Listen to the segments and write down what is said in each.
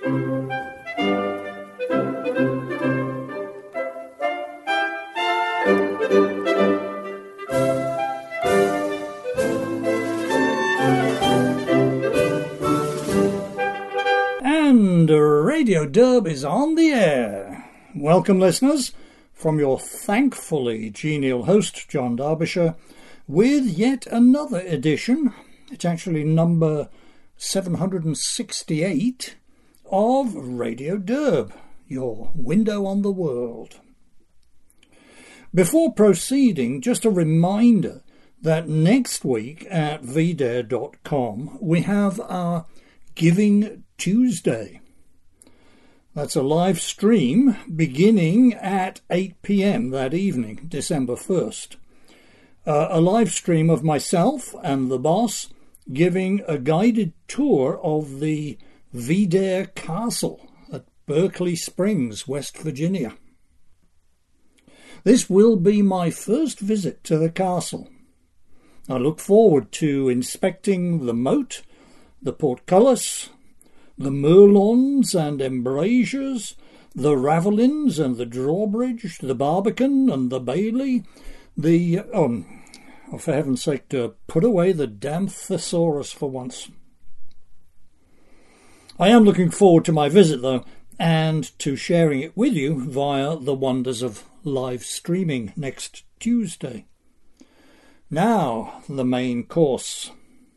And Radio Derb is on the air. Welcome, listeners, from your thankfully genial host, John Derbyshire, with yet another edition. It's actually number 768 of Radio Derb, your window on the world. Before proceeding, just a reminder that next week at vdare.com we have our Giving Tuesday. That's a live stream beginning at 8 p.m. that evening, December 1st. A live stream of myself and the boss giving a guided tour of the Vidare Castle at Berkeley Springs, West Virginia. This will be my first visit to the castle. I look forward to inspecting the moat, the portcullis, the merlons and embrasures, the ravelins and the drawbridge, the barbican and the bailey, for heaven's sake, put away the damn thesaurus for once. I am looking forward to my visit, though, and to sharing it with you via the wonders of live streaming next Tuesday. Now, the main course.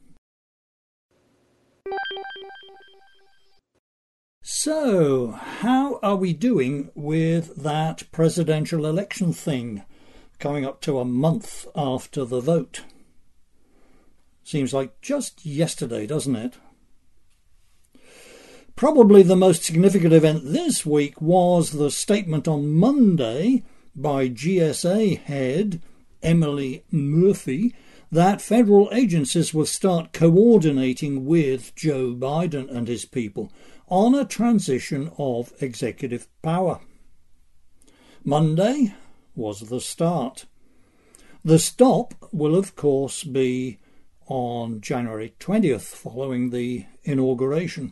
So, how are we doing with that presidential election thing coming up to a month after the vote? Seems like just yesterday, doesn't it? Probably the most significant event this week was the statement on Monday by GSA head Emily Murphy that federal agencies will start coordinating with Joe Biden and his people on a transition of executive power. Monday was the start. The stop will, of course, be on January 20th, following the inauguration.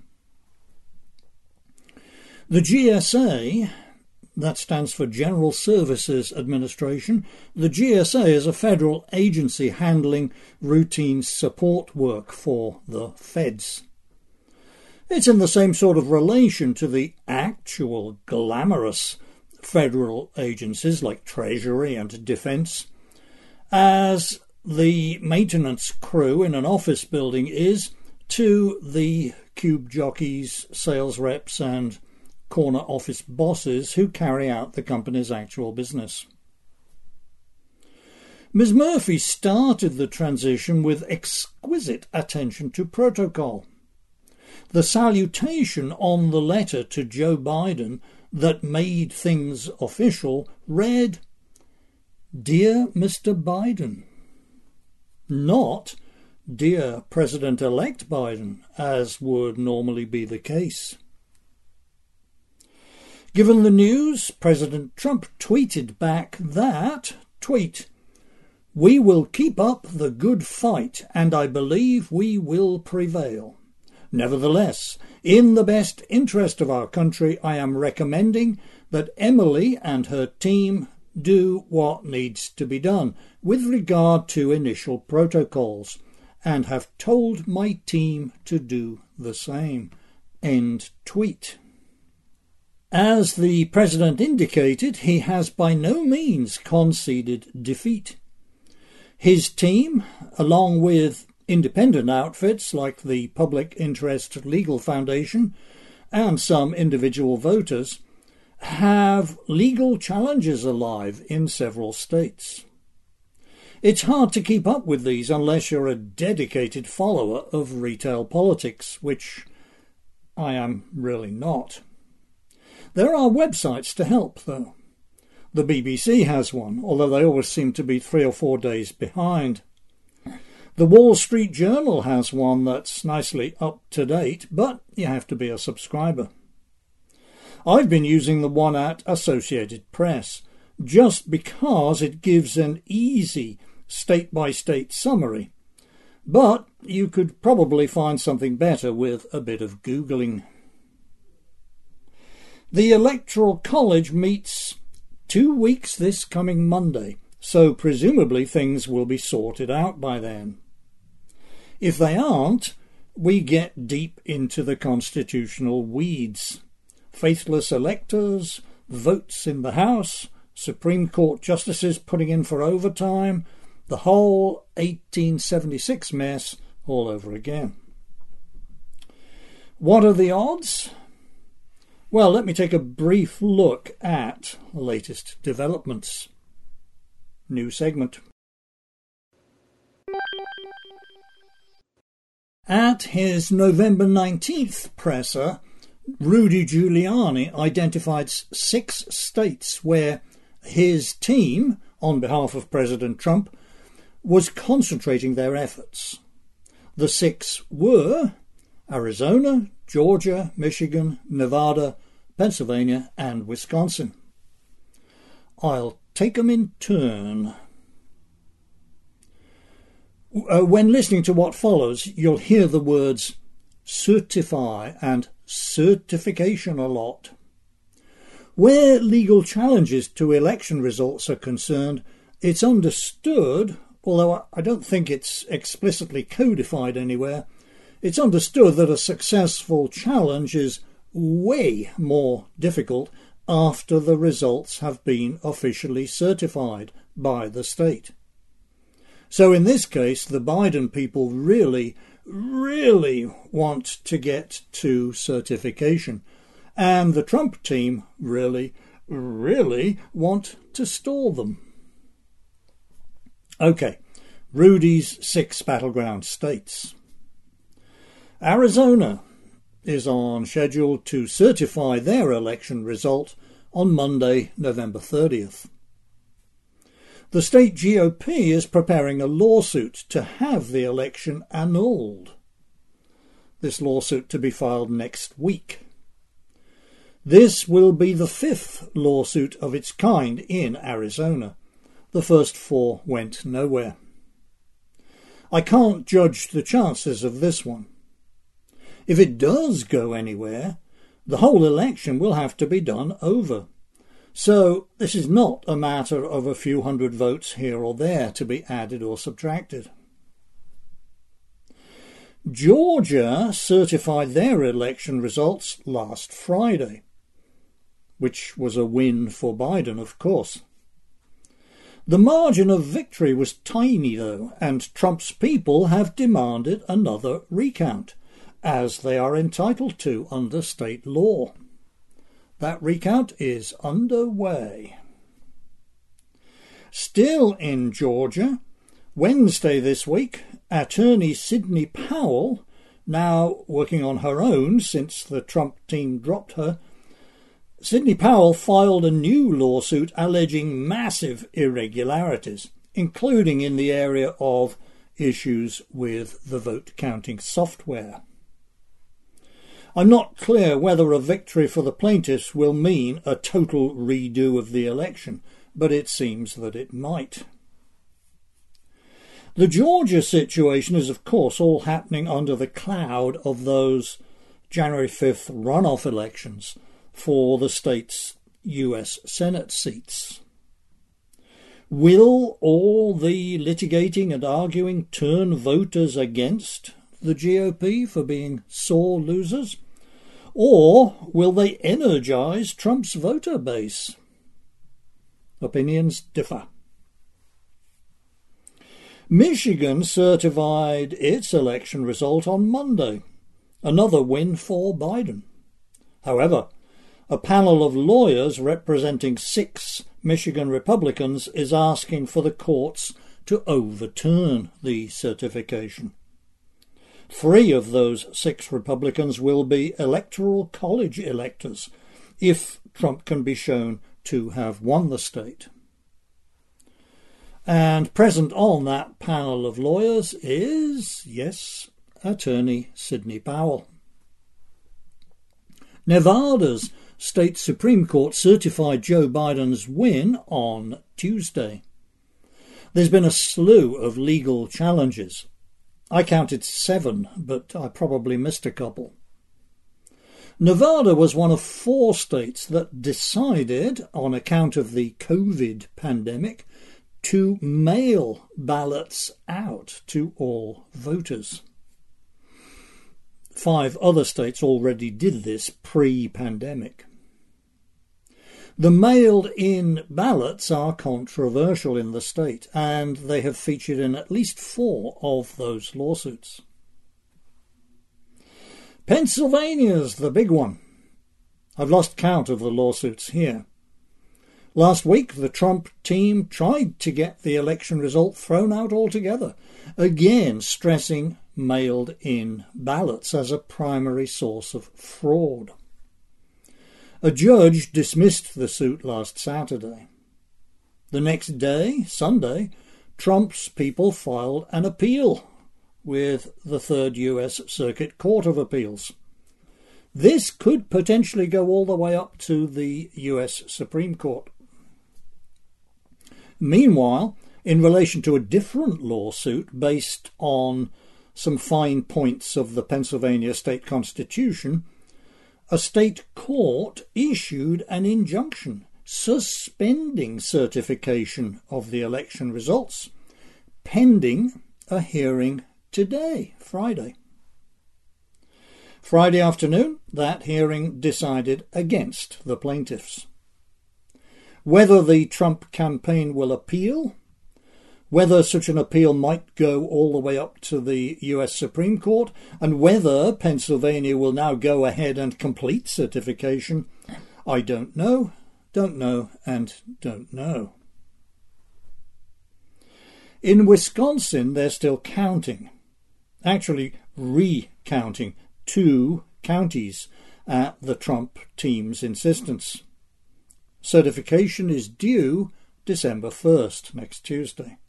The GSA, that stands for General Services Administration, the GSA is a federal agency handling routine support work for the feds. It's in the same sort of relation to the actual glamorous federal agencies like Treasury and Defense as the maintenance crew in an office building is to the cube jockeys, sales reps and corner office bosses who carry out the company's actual business. Ms. Murphy started the transition with exquisite attention to protocol. The salutation on the letter to Joe Biden that made things official read, "Dear Mr. Biden," not "Dear President-elect Biden," as would normally be the case. Given the news, President Trump tweeted back that, tweet, "We will keep up the good fight and I believe we will prevail. Nevertheless, in the best interest of our country, I am recommending that Emily and her team do what needs to be done with regard to initial protocols, and have told my team to do the same." End tweet. As the president indicated, he has by no means conceded defeat. His team, along with independent outfits like the Public Interest Legal Foundation and some individual voters, have legal challenges alive in several states. It's hard to keep up with these unless you're a dedicated follower of retail politics, which I am really not. There are websites to help, though. The BBC has one, although they always seem to be 3 or 4 days behind. The Wall Street Journal has one that's nicely up to date, but you have to be a subscriber. I've been using the one at Associated Press, just because it gives an easy state-by-state summary. But you could probably find something better with a bit of Googling. The Electoral College meets 2 weeks this coming Monday, so presumably things will be sorted out by then. If they aren't, we get deep into the constitutional weeds. Faithless electors, votes in the House, Supreme Court justices putting in for overtime, the whole 1876 mess all over again. What are the odds? Well, let me take a brief look at the latest developments. New segment. At his November 19th presser, Rudy Giuliani identified 6 states where his team, on behalf of President Trump, was concentrating their efforts. The 6 were Arizona, Georgia, Michigan, Nevada, Pennsylvania and Wisconsin. I'll take them in turn. When listening to what follows, you'll hear the words certify and certification a lot. Where legal challenges to election results are concerned, it's understood, although I don't think it's explicitly codified anywhere, it's understood that a successful challenge is way more difficult after the results have been officially certified by the state. So in this case, the Biden people really want to get to certification, and the Trump team really want to stall them. Okay, Rudy's 6 battleground states. Arizona is on schedule to certify their election result on Monday, November 30th. The state GOP is preparing a lawsuit to have the election annulled. This lawsuit to be filed next week. This will be the 5th lawsuit of its kind in Arizona. The first 4 went nowhere. I can't judge the chances of this one. If it does go anywhere, the whole election will have to be done over. So this is not a matter of a few hundred votes here or there to be added or subtracted. Georgia certified their election results last Friday, which was a win for Biden, of course. The margin of victory was tiny, though, and Trump's people have demanded another recount, as they are entitled to under state law. That recount is underway. Still in Georgia, Wednesday this week, attorney Sidney Powell, now working on her own since the Trump team dropped her, Sidney Powell filed a new lawsuit alleging massive irregularities, including in the area of issues with the vote counting software. I'm not clear whether a victory for the plaintiffs will mean a total redo of the election, but it seems that it might. The Georgia situation is, of course, all happening under the cloud of those January 5th runoff elections for the state's US Senate seats. Will all the litigating and arguing turn voters against the GOP for being sore losers? Or will they energise Trump's voter base? Opinions differ. Michigan certified its election result on Monday, another win for Biden. However, a panel of lawyers representing 6 Michigan Republicans is asking for the courts to overturn the certification. 3 of those 6 Republicans will be Electoral College electors, if Trump can be shown to have won the state. And present on that panel of lawyers is, yes, attorney Sidney Powell. Nevada's state Supreme Court certified Joe Biden's win on Tuesday. There's been a slew of legal challenges. I counted 7, but I probably missed a couple. Nevada was one of 4 states that decided, on account of the COVID pandemic, to mail ballots out to all voters. 5 other states already did this pre-pandemic. The mailed-in ballots are controversial in the state, and they have featured in at least 4 of those lawsuits. Pennsylvania's the big one. I've lost count of the lawsuits here. Last week, the Trump team tried to get the election result thrown out altogether, again stressing mailed-in ballots as a primary source of fraud. A judge dismissed the suit last Saturday. The next day, Sunday, Trump's people filed an appeal with the Third U.S. Circuit Court of Appeals. This could potentially go all the way up to the U.S. Supreme Court. Meanwhile, in relation to a different lawsuit based on some fine points of the Pennsylvania state constitution, a state court issued an injunction suspending certification of the election results, pending a hearing today, Friday. Friday afternoon, that hearing decided against the plaintiffs. Whether the Trump campaign will appeal, whether such an appeal might go all the way up to the US Supreme Court, and whether Pennsylvania will now go ahead and complete certification, I don't know, and don't know. In Wisconsin, they're still counting, actually recounting 2 counties at the Trump team's insistence. Certification is due December 1st, next Tuesday.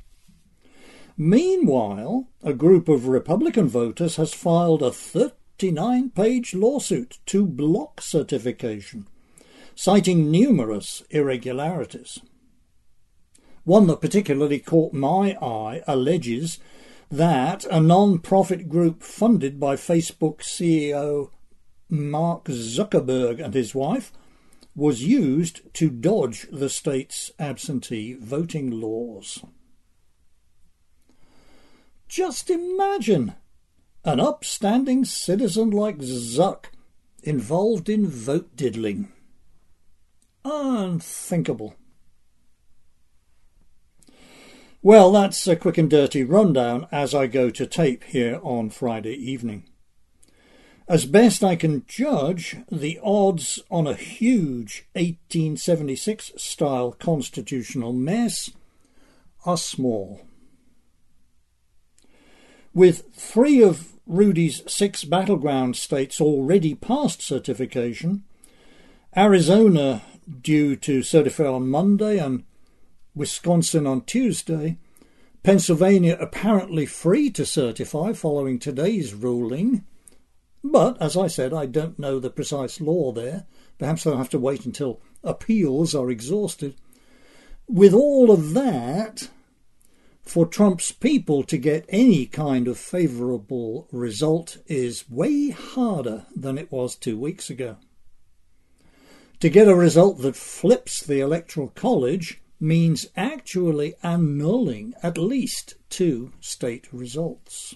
Meanwhile, a group of Republican voters has filed a 39-page lawsuit to block certification, citing numerous irregularities. One that particularly caught my eye alleges that a non-profit group funded by Facebook CEO Mark Zuckerberg and his wife was used to dodge the state's absentee voting laws. Just imagine an upstanding citizen like Zuck involved in vote diddling. Unthinkable. Well, that's a quick and dirty rundown as I go to tape here on Friday evening. As best I can judge, the odds on a huge 1876-style constitutional mess are small. With 3 of Rudy's 6 battleground states already past certification, Arizona due to certify on Monday and Wisconsin on Tuesday, Pennsylvania apparently free to certify following today's ruling. But, as I said, I don't know the precise law there. Perhaps I'll have to wait until appeals are exhausted. With all of that, for Trump's people to get any kind of favourable result is way harder than it was 2 weeks ago. To get a result that flips the Electoral College means actually annulling at least 2 state results.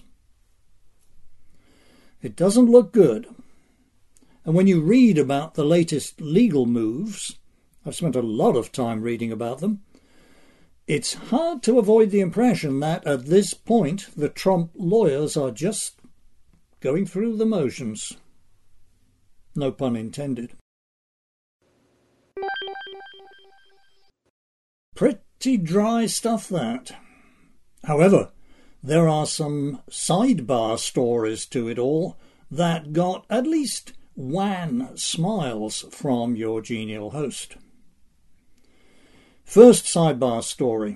It doesn't look good. And when you read about the latest legal moves, I've spent a lot of time reading about them, it's hard to avoid the impression that at this point the Trump lawyers are just going through the motions. No pun intended. Pretty dry stuff, that. However, there are some sidebar stories to it all that got at least wan smiles from your genial host. First sidebar story.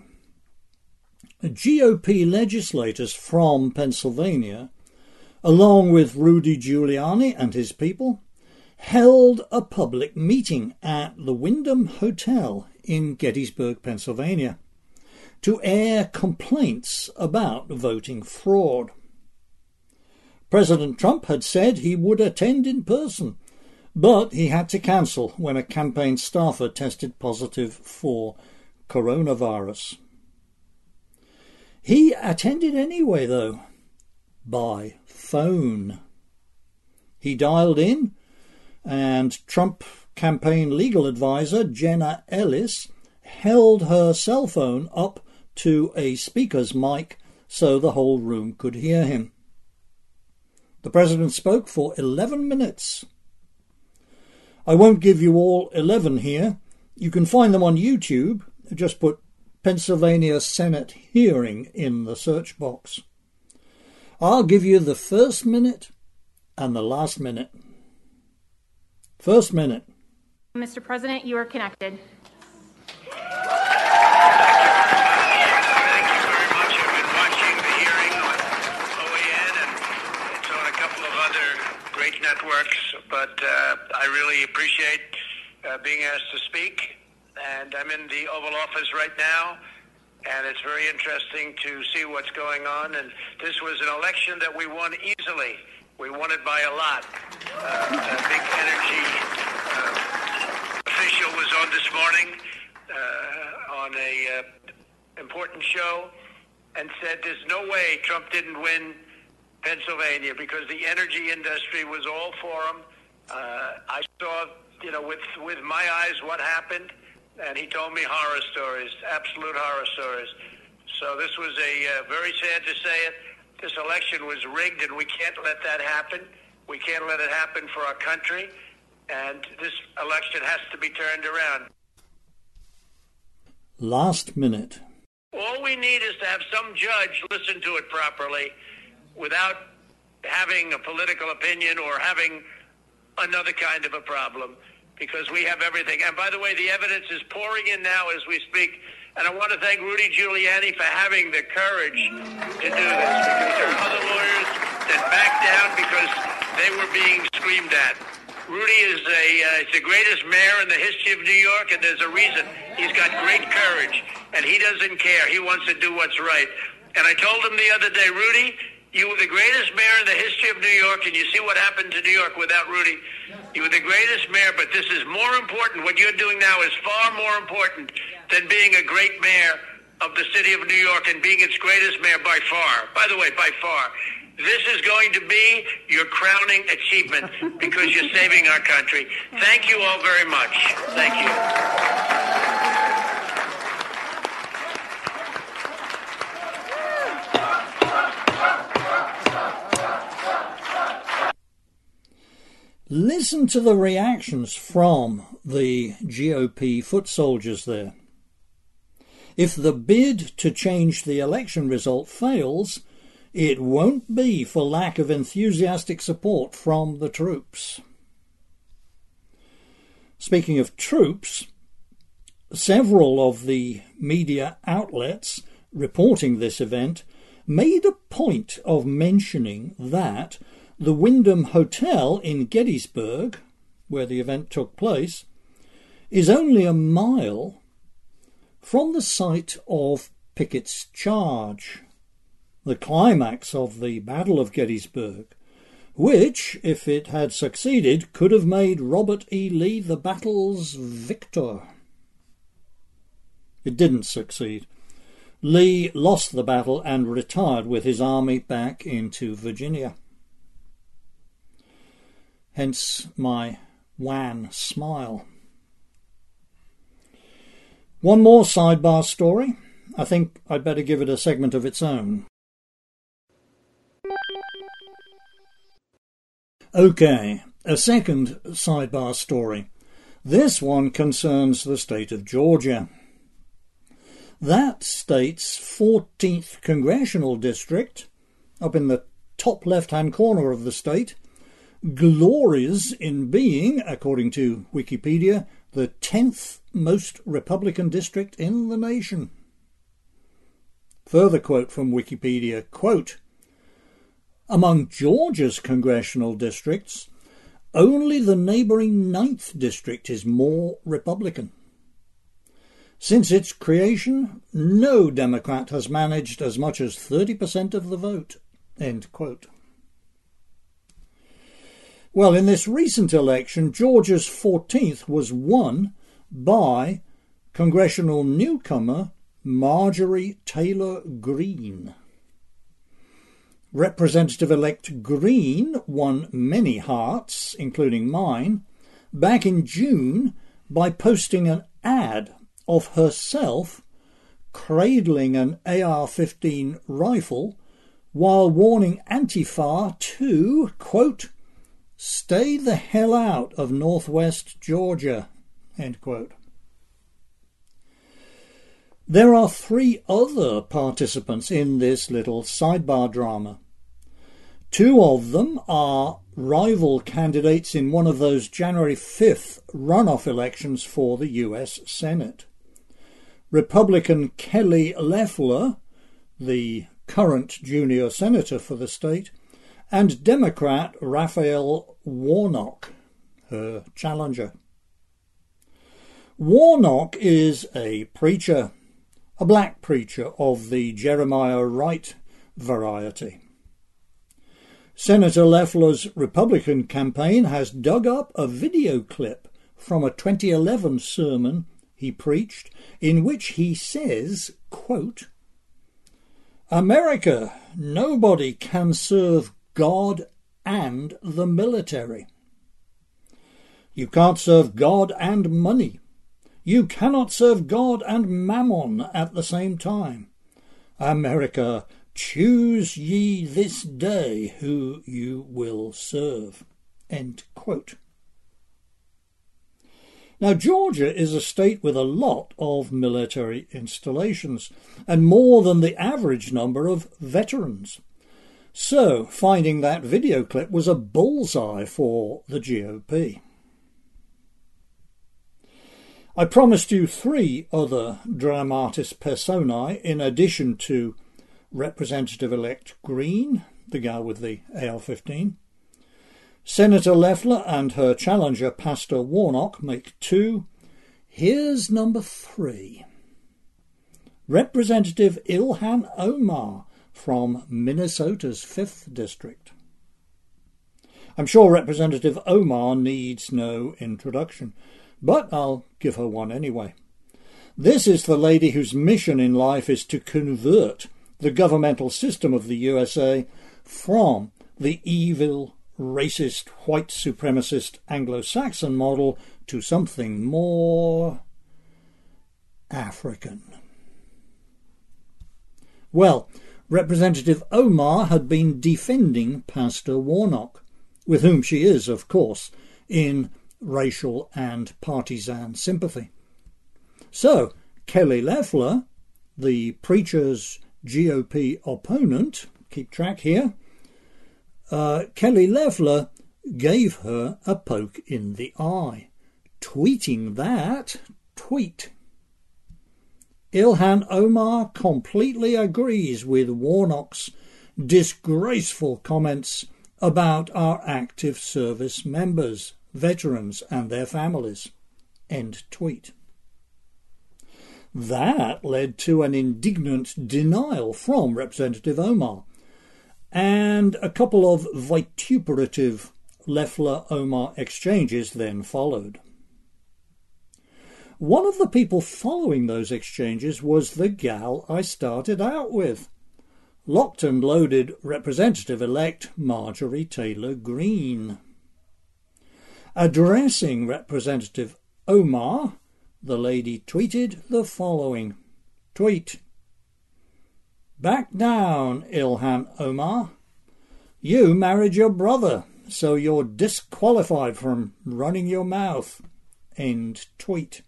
GOP legislators from Pennsylvania, along with Rudy Giuliani and his people, held a public meeting at the Wyndham Hotel in Gettysburg, Pennsylvania, to air complaints about voting fraud. President Trump had said he would attend in person but he had to cancel when a campaign staffer tested positive for coronavirus. He attended anyway, though, by phone. He dialed in, and Trump campaign legal advisor Jenna Ellis held her cell phone up to a speaker's mic so the whole room could hear him. The president spoke for 11 minutes. I won't give you all 11 here. You can find them on YouTube. Just put Pennsylvania Senate hearing in the search box. I'll give you the first minute and the last minute. First minute. Mr. President, you are connected. Networks, but I really appreciate being asked to speak, and I'm in the Oval Office right now, and it's very interesting to see what's going on. And this was an election that we won easily. We won it by a lot. A big energy official was on this morning on a important show and said there's no way Trump didn't win Pennsylvania because the energy industry was all for him. I saw, with my eyes what happened, and he told me horror stories, absolute horror stories. So this was very sad to say it. This election was rigged, and we can't let that happen. We can't let it happen for our country, and this election has to be turned around. Last minute. All we need is to have some judge listen to it properly without having a political opinion or having another kind of a problem, because we have everything. And by the way, the evidence is pouring in now as we speak. And I want to thank Rudy Giuliani for having the courage to do this, because there are other lawyers that backed down because they were being screamed at. Rudy is the greatest mayor in the history of New York, and there's a reason. He's got great courage, and he doesn't care. He wants to do what's right. And I told him the other day, Rudy, you were the greatest mayor in the history of New York, and you see what happened to New York without Rudy. You were the greatest mayor, but this is more important. What you're doing now is far more important than being a great mayor of the city of New York and being its greatest mayor by far. By the way, by far. This is going to be your crowning achievement because you're saving our country. Thank you all very much. Thank you. Listen to the reactions from the GOP foot soldiers there. If the bid to change the election result fails, it won't be for lack of enthusiastic support from the troops. Speaking of troops, several of the media outlets reporting this event made a point of mentioning that the Wyndham Hotel in Gettysburg, where the event took place, is only a mile from the site of Pickett's charge, the climax of the Battle of Gettysburg, which, if it had succeeded, could have made Robert E. Lee the battle's victor. It didn't succeed. Lee lost the battle and retired with his army back into Virginia. Hence my wan smile. One more sidebar story. I think I'd better give it a segment of its own. Okay, a second sidebar story. This one concerns the state of Georgia. That state's 14th congressional district, up in the top left-hand corner of the state, glories in being, according to Wikipedia, the 10th most Republican district in the nation. Further quote from Wikipedia, quote, among Georgia's congressional districts, only the neighbouring 9th district is more Republican. Since its creation, no Democrat has managed as much as 30% of the vote. End quote. Well, in this recent election, Georgia's 14th was won by congressional newcomer Marjorie Taylor Greene. Representative-elect Greene won many hearts, including mine, back in June by posting an ad of herself cradling an AR-15 rifle while warning Antifa to, quote, "Stay the hell out of northwest Georgia," end quote. There are 3 other participants in this little sidebar drama. 2 of them are rival candidates in one of those January 5th runoff elections for the US Senate. Republican Kelly Loeffler, the current junior senator for the state, and Democrat Raphael Warnock, her challenger. Warnock is a preacher, a black preacher of the Jeremiah Wright variety. Senator Loeffler's Republican campaign has dug up a video clip from a 2011 sermon he preached in which he says, quote, "America, nobody can serve God and the military. You can't serve God and money. You cannot serve God and mammon at the same time. America, choose ye this day who you will serve." End quote. Now, Georgia is a state with a lot of military installations and more than the average number of veterans. So, finding that video clip was a bullseye for the GOP. I promised you 3 other dramatis personae in addition to Representative-elect Greene, the gal with the AR-15. Senator Loeffler and her challenger, Pastor Warnock, make 2. Here's number 3. Representative Ilhan Omar from Minnesota's 5th District. I'm sure Representative Omar needs no introduction, but I'll give her one anyway. This is the lady whose mission in life is to convert the governmental system of the USA from the evil, racist, white supremacist Anglo-Saxon model to something more African. Well, Representative Omar had been defending Pastor Warnock, with whom she is, of course, in racial and partisan sympathy. So, Kelly Loeffler, the preacher's GOP opponent, keep track here, Kelly Loeffler gave her a poke in the eye, tweeting that tweet. Ilhan Omar completely agrees with Warnock's disgraceful comments about our active service members, veterans and their families. End tweet. That led to an indignant denial from Representative Omar, and a couple of vituperative Loeffler-Omar exchanges then followed. One of the people following those exchanges was the gal I started out with, locked and loaded Representative-elect Marjorie Taylor Greene. Addressing Representative Omar, the lady tweeted the following. Tweet: "Back down, Ilhan Omar. You married your brother, so you're disqualified from running your mouth." End tweet.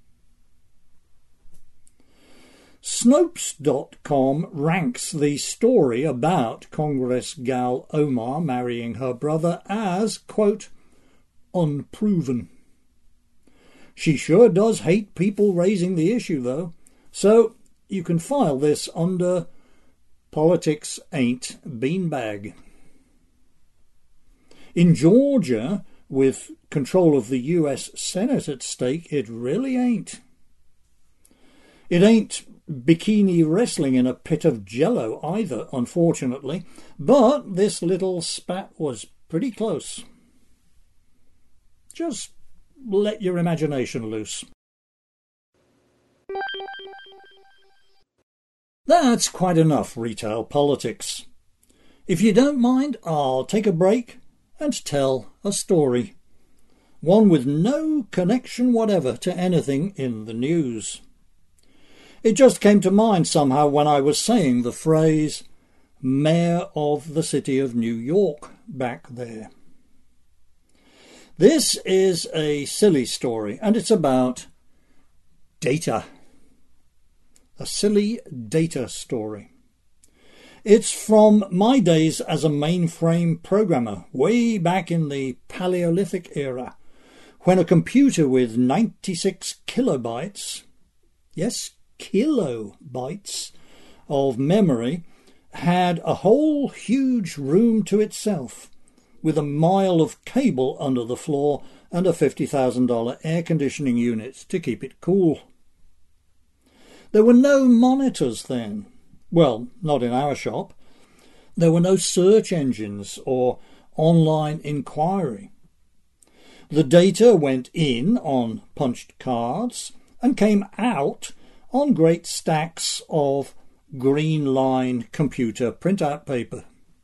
Snopes.com ranks the story about Congress gal Omar marrying her brother as, quote, unproven. She sure does hate people raising the issue, though, so you can file this under Politics Ain't Beanbag. In Georgia, with control of the US Senate at stake, it really ain't. It ain't bikini wrestling in a pit of jello either, unfortunately, but this little spat was pretty close. Just let your imagination loose. That's quite enough retail politics. If you don't mind, I'll take a break and tell a story. One with no connection whatever to anything in the news. It just came to mind somehow when I was saying the phrase Mayor of the City of New York back there. This is a silly story, and it's about data. A silly data story. It's from my days as a mainframe programmer, way back in the Paleolithic era, when a computer with 96 kilobytes, yes, kilobytes of memory, had a whole huge room to itself, with a mile of cable under the floor and a $50,000 air conditioning unit to keep it cool. There were no monitors then. Well, not in our shop. There were no search engines or online inquiry. The data went in on punched cards and came out on great stacks of green line computer printout paper.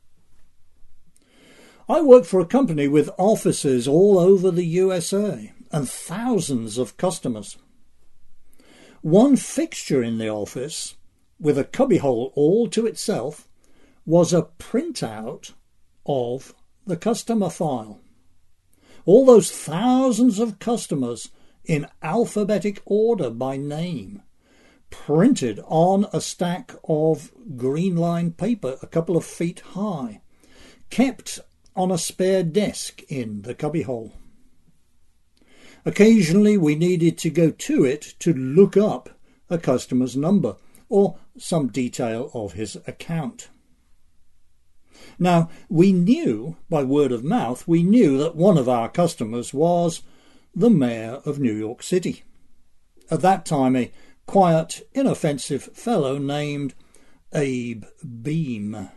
I worked for a company with offices all over the USA and thousands of customers. One fixture in the office, with a cubbyhole all to itself, was a printout of the customer file. All those thousands of customers in alphabetic order by name, printed on a stack of green line paper a couple of feet high, kept on a spare desk in the cubbyhole. Occasionally we needed to go to it to look up a customer's number or some detail of his account. Now, we knew, by word of mouth, we knew that one of our customers was the Mayor of New York City. At that time, a quiet, inoffensive fellow named Abe Beame.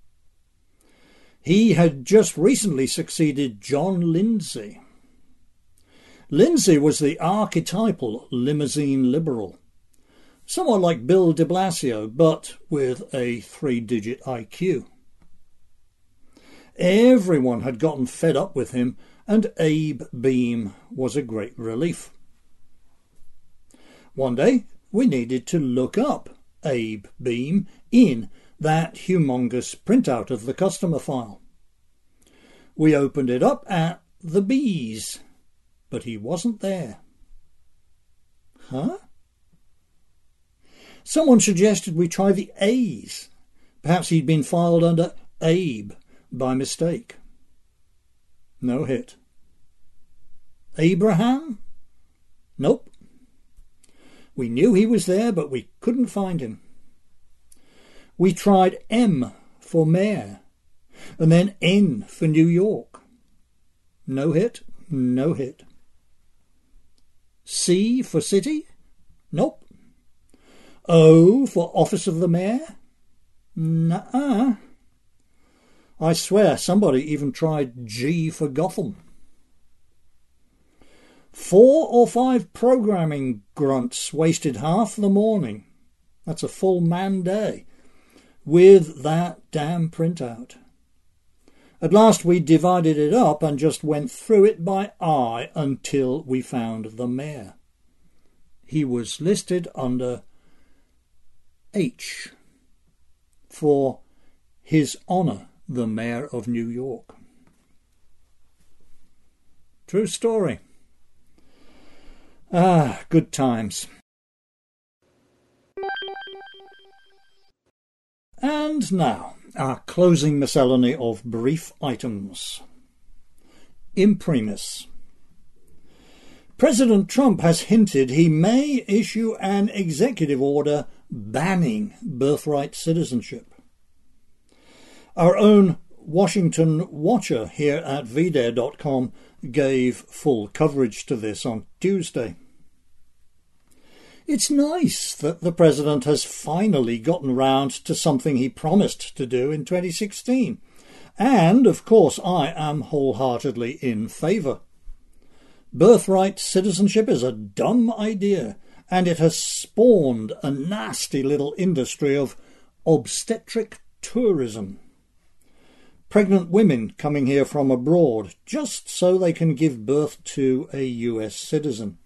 He had just recently succeeded John Lindsay. Lindsay was the archetypal limousine liberal, somewhat like Bill de Blasio, but with a 3-digit IQ. Everyone had gotten fed up with him, and Abe Beame was a great relief. One day, we needed to look up Abe Beame in that humongous printout of the customer file. We opened it up at the B's, but he wasn't there. Huh? Someone suggested we try the A's. Perhaps he'd been filed under Abe by mistake. No hit. Abraham? Nope. We knew he was there, but we couldn't find him. We tried M for Mayor, and then N for New York. No hit, no hit. C for City? Nope. O for Office of the Mayor? Nuh-uh. I swear somebody even tried G for Gotham. 4 or 5 programming grunts wasted half the morning. That's a full man day with that damn printout. At last we divided it up and just went through it by eye until we found the mayor. He was listed under H for His Honour the Mayor of New York. True story. Ah, good times. And now, our closing miscellany of brief items. Imprimis. President Trump has hinted he may issue an executive order banning birthright citizenship. Our own Washington Watcher here at VDare.com gave full coverage to this on Tuesday. It's nice that the president has finally gotten round to something he promised to do in 2016. And, of course, I am wholeheartedly in favour. Birthright citizenship is a dumb idea, and it has spawned a nasty little industry of obstetric tourism. Pregnant women coming here from abroad just so they can give birth to a US citizen.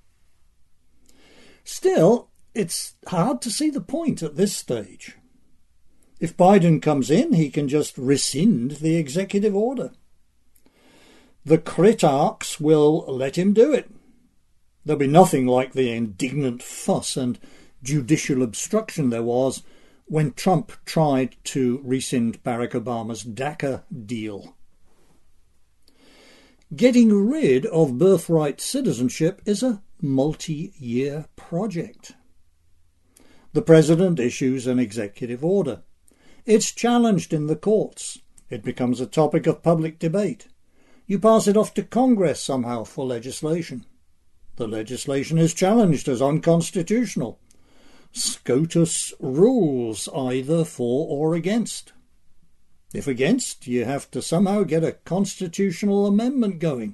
Still, it's hard to see the point at this stage. If Biden comes in, he can just rescind the executive order. The critarchs will let him do it. There'll be nothing like the indignant fuss and judicial obstruction there was when Trump tried to rescind Barack Obama's DACA deal. Getting rid of birthright citizenship is a multi-year project. The president issues an executive order. It's challenged in the courts. It becomes a topic of public debate. You pass it off to Congress somehow for legislation. The legislation is challenged as unconstitutional. SCOTUS rules either for or against. If against, you have to somehow get a constitutional amendment going.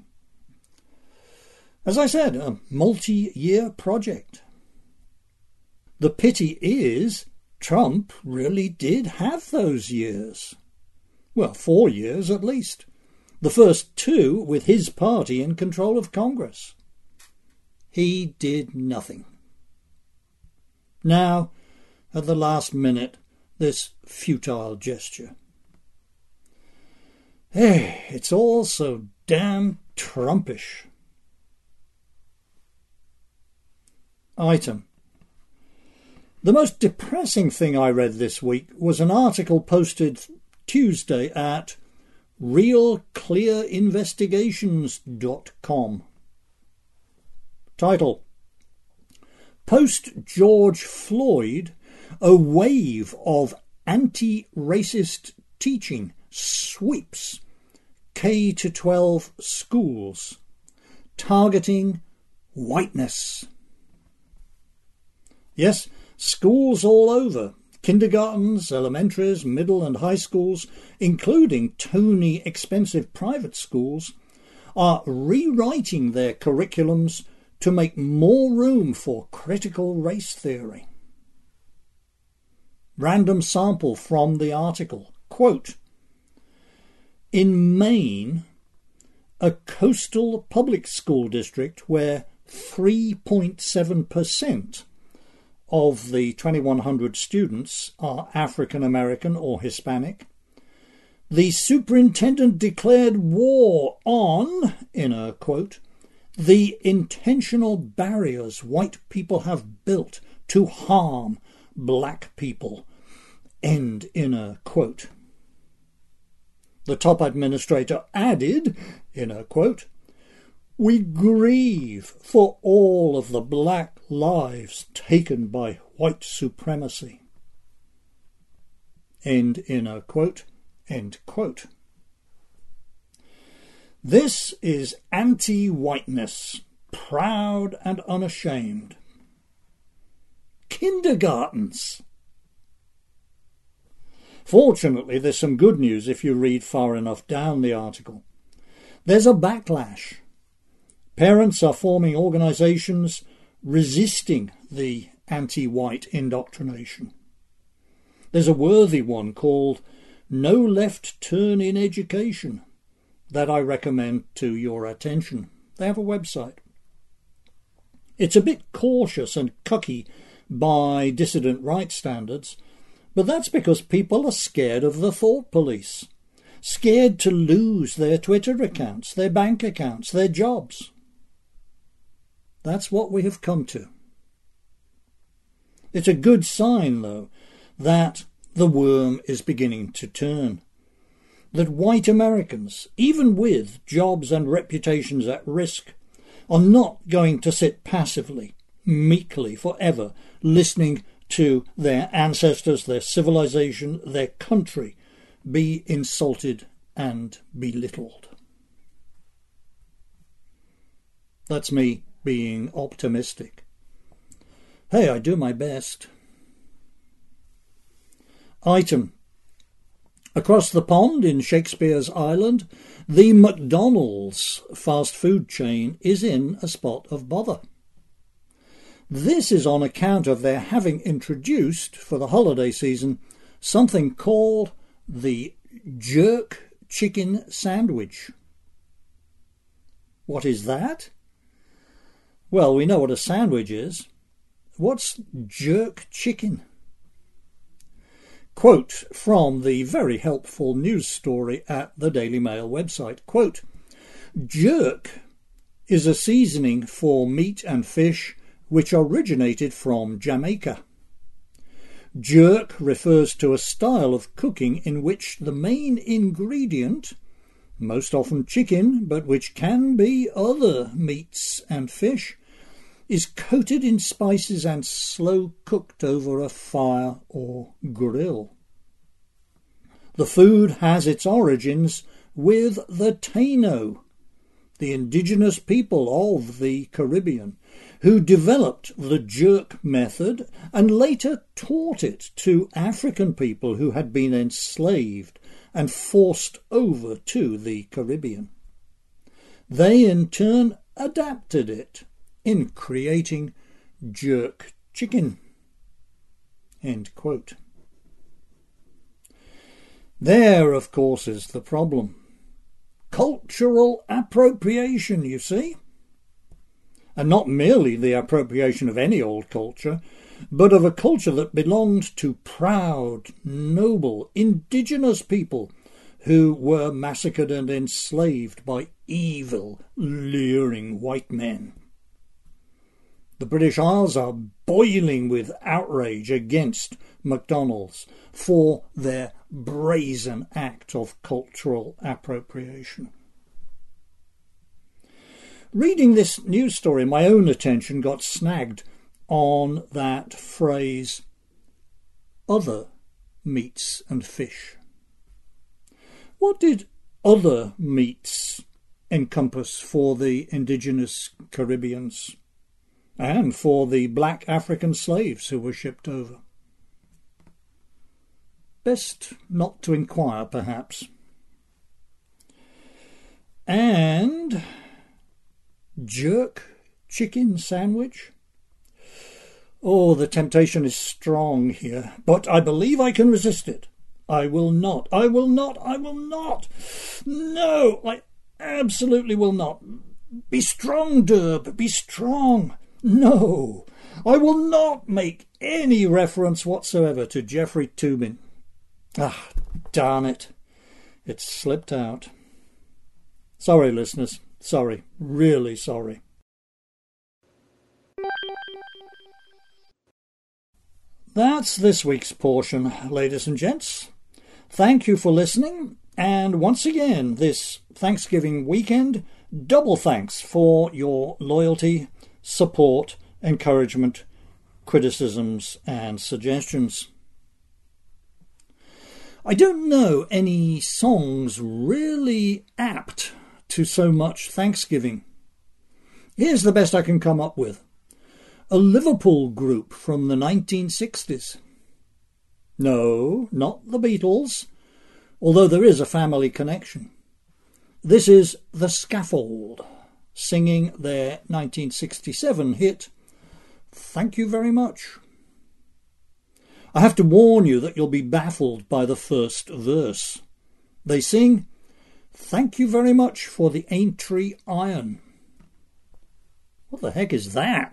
As I said, a multi-year project. The pity is, Trump really did have those years. Well, 4 years at least. The first 2 with his party in control of Congress. He did nothing. Now, at the last minute, this futile gesture. It's all so damn Trumpish. Item. The most depressing thing I read this week was an article posted Tuesday at realclearinvestigations.com. Title: Post-George Floyd, a wave of anti-racist teaching sweeps K-12 schools, targeting whiteness. Yes, schools all over, kindergartens, elementaries, middle and high schools, including tony expensive private schools, are rewriting their curriculums to make more room for critical race theory. Random sample from the article. Quote, in Maine, a coastal public school district where 3.7% of the 2,100 students are African American or Hispanic, the superintendent declared war on, inner quote, the intentional barriers white people have built to harm black people, end inner quote. The top administrator added, inner quote, we grieve for all of the black lives taken by white supremacy, end inner quote, end quote. This is anti-whiteness, proud and unashamed. Kindergartens. Fortunately, there's some good news if you read far enough down the article. There's a backlash. Parents are forming organisations resisting the anti-white indoctrination. There's a worthy one called No Left Turn in Education that I recommend to your attention. They have a website. It's a bit cautious and cucky by dissident right standards, but that's because people are scared of the thought police, scared to lose their Twitter accounts, their bank accounts, their jobs. That's what we have come to. It's a good sign, though, that the worm is beginning to turn. That white Americans, even with jobs and reputations at risk, are not going to sit passively, meekly, forever, listening to their ancestors, their civilization, their country be insulted and belittled. That's me being optimistic. Hey, I do my best. Item. Across the pond in Shakespeare's Island, the McDonald's fast food chain is in a spot of bother. This is on account of their having introduced, for the holiday season, something called the jerk chicken sandwich. What is that? Well, we know what a sandwich is. What's jerk chicken? Quote from the very helpful news story at the Daily Mail website. Quote, jerk is a seasoning for meat and fish which originated from Jamaica. Jerk refers to a style of cooking in which the main ingredient, most often chicken, but which can be other meats and fish, is coated in spices and slow cooked over a fire or grill. The food has its origins with the Taino, the indigenous people of the Caribbean, who developed the jerk method and later taught it to African people who had been enslaved and forced over to the Caribbean. They in turn adapted it in creating jerk chicken. End quote. There, of course, is the problem. Cultural appropriation, you see. And not merely the appropriation of any old culture, but of a culture that belonged to proud, noble, indigenous people who were massacred and enslaved by evil, leering white men. The British Isles are boiling with outrage against McDonald's for their brazen act of cultural appropriation. Reading this news story, my own attention got snagged on that phrase, other meats and fish. What did other meats encompass for the indigenous Caribbeans and for the black African slaves who were shipped over? Best not to inquire, perhaps. And jerk chicken sandwich? Oh, the temptation is strong here, but I believe I can resist it. I will not. No, I absolutely will not. Be strong, Derb, be strong. No, I will not make any reference whatsoever to Jeffrey Toobin. Ah, darn it. It's slipped out. Sorry, listeners. Sorry. Really sorry. That's this week's portion, ladies and gents. Thank you for listening. And once again, this Thanksgiving weekend, double thanks for your loyalty, support, encouragement, criticisms, and suggestions. I don't know any songs really apt to so much Thanksgiving. Here's the best I can come up with. A Liverpool group from the 1960s. No, not the Beatles, although there is a family connection. This is The Scaffold, singing their 1967 hit, Thank You Very Much. I have to warn you that you'll be baffled by the first verse. They sing, Thank you very much for the Aintree Iron. What the heck is that?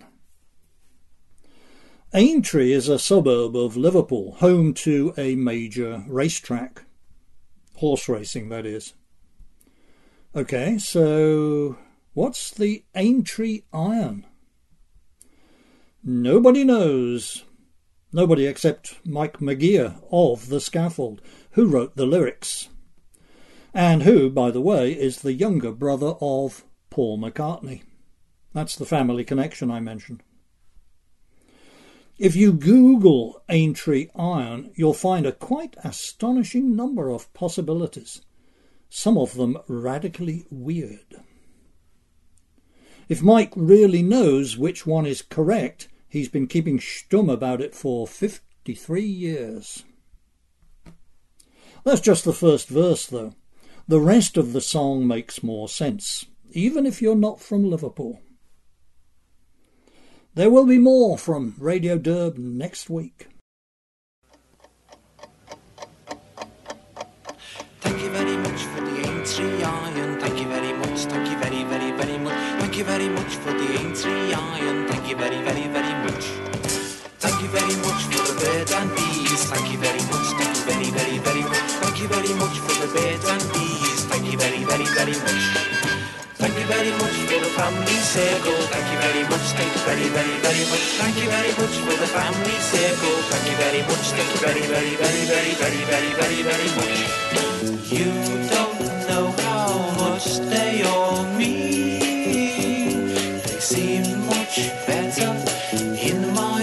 Aintree is a suburb of Liverpool, home to a major racetrack. Horse racing, that is. Okay, so what's the Aintree Iron? Nobody knows. Nobody except Mike McGeer of The Scaffold, who wrote the lyrics. And who, by the way, is the younger brother of Paul McCartney. That's the family connection I mentioned. If you Google Aintree Iron, you'll find a quite astonishing number of possibilities, some of them radically weird. If Mike really knows which one is correct, he's been keeping stum about it for 53 years. That's just the first verse, though. The rest of the song makes more sense, even if you're not from Liverpool. There will be more from Radio Derb next week. Thank you very much for the A3 iron. Thank you very much. Thank you very, very, very much. Thank you very much for the A3 iron. Thank you very, very, very much. Thank you very much for the birds and bees. Thank you very much. Thank you very, very, very much. Thank you very much for the birds and bees. Thank you very, very, very much. Thank you very much for the family circle. Thank you very much. Thank you very, very, very much. Thank you very much for the family circle. Thank you very much. Thank you very, very, very, very, very, very, very, very much. You don't know how much they all mean. They seem much better in my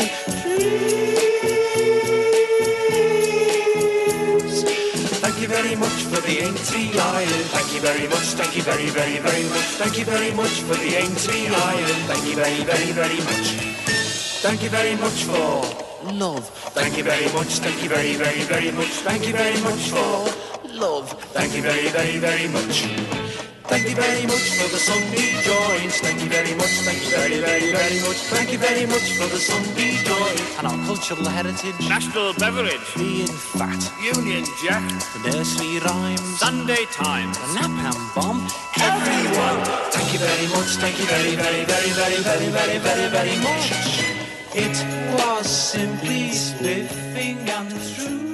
dreams. Thank you very much for the A3 iron. Thank you very much. Thank you very, very, very much. Thank you very much for the A3 iron. Thank you very, very, very much. Thank you very much for love. Thank you very much. Thank you very, very, very much. Thank you very much for love. Thank you very, very, very much. Thank you very much for the Sunday joints. Thank you very much. Thank you very, very, very much. Thank you very much for the Sunday joints. And our cultural heritage. National beverage. Being fat. Union Jack. The nursery rhymes. Sunday Times. The napalm bomb. Everyone. Thank you very much. Thank you very, very, very, very, very, very, very, very much. It was simply spiffing and true.